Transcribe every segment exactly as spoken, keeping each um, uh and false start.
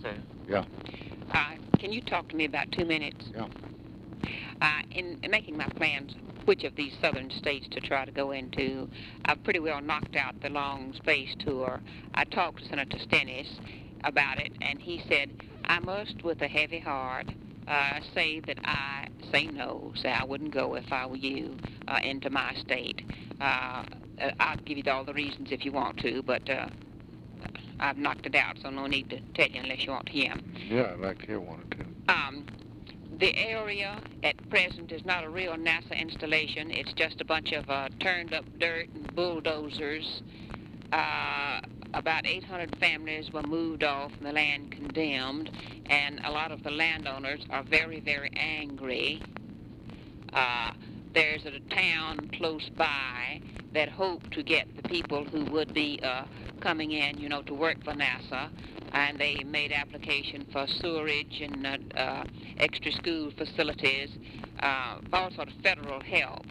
sir. Yeah. Uh, can you talk to me about two minutes? Yeah. Uh, in, in making my plans, which of these southern states to try to go into, I've pretty well knocked out the long space tour. I talked to Senator Stennis about it, and he said, I must, with a heavy heart, uh, say that I say no, say I wouldn't go if I were you uh, into my state. Uh, I'll give you all the reasons if you want to, but uh, I've knocked it out, so no need to tell you unless you want to hear 'em. Yeah, I'd like to hear one or two. Um, the area at present is not a real NASA installation. It's just a bunch of uh, turned up dirt and bulldozers. Uh, about eight hundred families were moved off and the land condemned, and a lot of the landowners are very, very angry. Uh, there's a town close by that hoped to get the people who would be uh, coming in, you know, to work for NASA, and they made application for sewerage and uh, uh, extra school facilities, uh, all sort of federal help.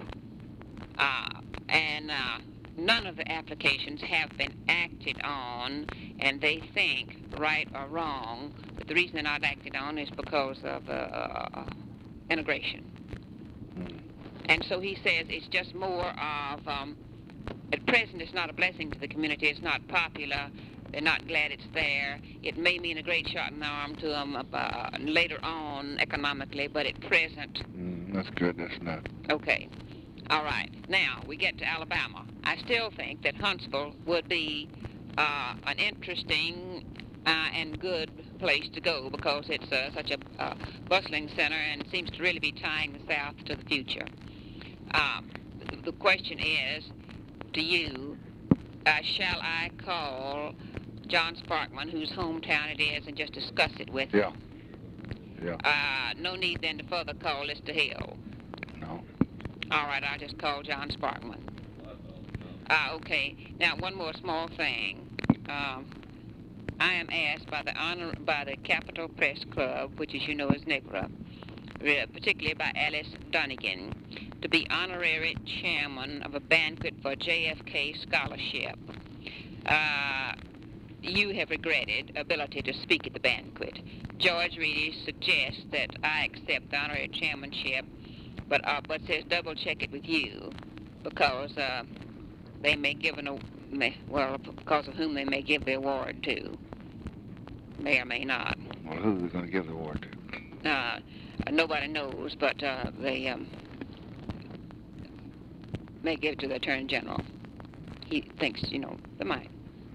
Uh, and uh, none of the applications have been acted on, and they think, right or wrong, that the reason they're not acted on is because of uh, integration. Mm. And so he says it's just more of, um, at present it's not a blessing to the community, it's not popular, they're not glad it's there. It may mean a great shot in the arm to them uh, later on economically, but at present... Mm, that's good, that's not. Okay. All right. Now, we get to Alabama. I still think that Huntsville would be uh, an interesting uh, and good place to go because it's uh, such a uh, bustling center and seems to really be tying the South to the future. Um, the question is, to you, uh, shall I call John Sparkman, whose hometown it is, and just discuss it with Yeah. him? Yeah. Uh, no need then to further call Lister Hill. No. All right, I'll just call John Sparkman. Uh, okay. Now, one more small thing. Um, I am asked by the honor by the Capitol Press Club, which, as you know, is NIGRA, uh, particularly by Alice Dunnigan, to be honorary chairman of a banquet for J F K scholarship. Uh, you have regretted ability to speak at the banquet. George Reedy suggests that I accept the honorary chairmanship, but uh, but says double check it with you, because uh, they may give an may, well because of whom they may give the award to, may or may not. Well, who are they going to give the award to? Uh, nobody knows, but uh, they um, may give it to the Attorney General. He thinks, you know, they might.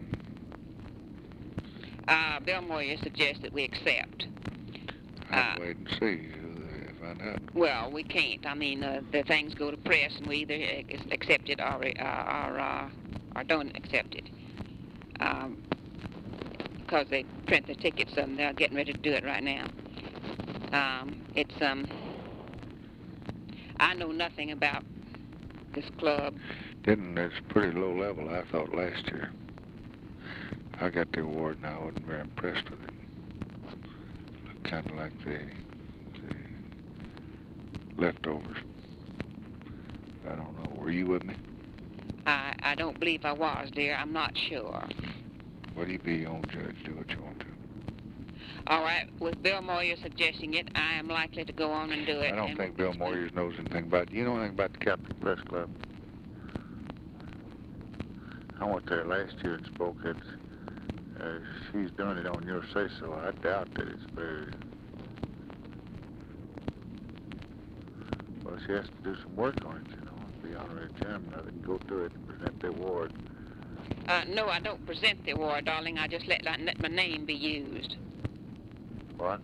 Uh, Bill Moyer suggests that we accept. I'll Uh, wait and see who they find out. Well, we can't. I mean, uh, the things go to press, and we either ac- accept it or, uh, or, uh, or don't accept it. Um, because they print the tickets, and they're getting ready to do it right now. Um, it's, um, I know nothing about this club. Didn't, it's pretty low level, I thought, last year. I got the award and I wasn't very impressed with it. Kind of like the, the leftovers. I don't know. Were you with me? I, I don't believe I was, dear. I'm not sure. Well, you be your own judge. Do what you want to. All right. With Bill Moyer suggesting it, I am likely to go on and do it. I don't and think Bill Moyers knows anything about it. Do you know anything about the Capitol Press Club? I went there last year and spoke at... Uh, she's doing it on your say-so. I doubt that it's very... Well, she has to do some work on it, you know, to be honorary chairman. I didn't go through it and present the award. Uh, no, I don't present the award, darling. I just let, let my name be used. What?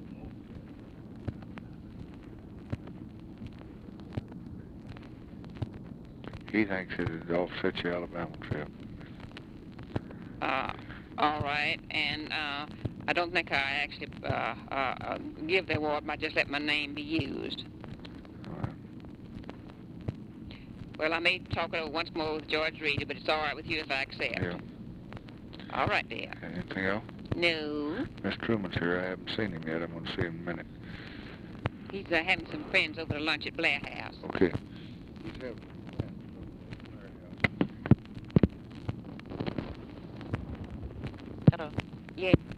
He thinks it would offset your Alabama trip. Uh, all right, and uh, I don't think I actually uh, uh, uh, give the award, but I just let my name be used. All right. Well, I may talk it over once more with George Reedy, but it's all right with you if I accept. Yeah. All right, dear. Anything else? No. Miss Truman's here. I haven't seen him yet. I'm going to see him in a minute. He's uh, having some friends over to lunch at Blair House. Okay. Hello. Yeah.